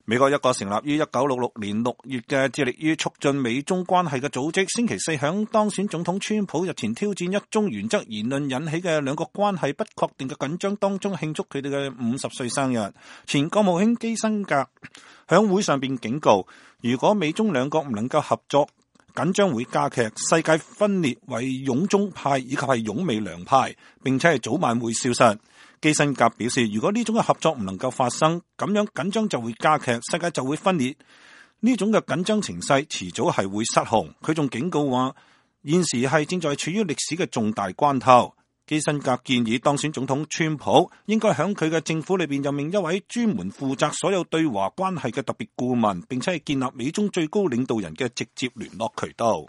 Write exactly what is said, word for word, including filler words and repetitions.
美國一個成立於一九六六年六月嘅致力於促進美中關係嘅組織，星期四響當選總統川普日前挑戰一中原則言論引起嘅兩國關係不確定嘅緊張當中慶祝佢哋嘅五十歲生日。前國務卿基辛格響會上邊警告，如果美中兩國唔能夠合作，緊張會加劇，世界分裂為擁中派以及係擁美良派，並且係早晚會消失。基辛格表示，如果呢種嘅合作唔能夠發生，咁樣緊張就會加劇，世界就會分裂。呢種嘅緊張情勢遲早係會失控。佢仲警告話，現時係正在處於歷史嘅重大關頭。基辛格建議當選總統川普應該喺佢嘅政府裏邊任命一位專門負責所有對華關係嘅特別顧問，並且係建立美中最高領導人嘅直接聯絡渠道。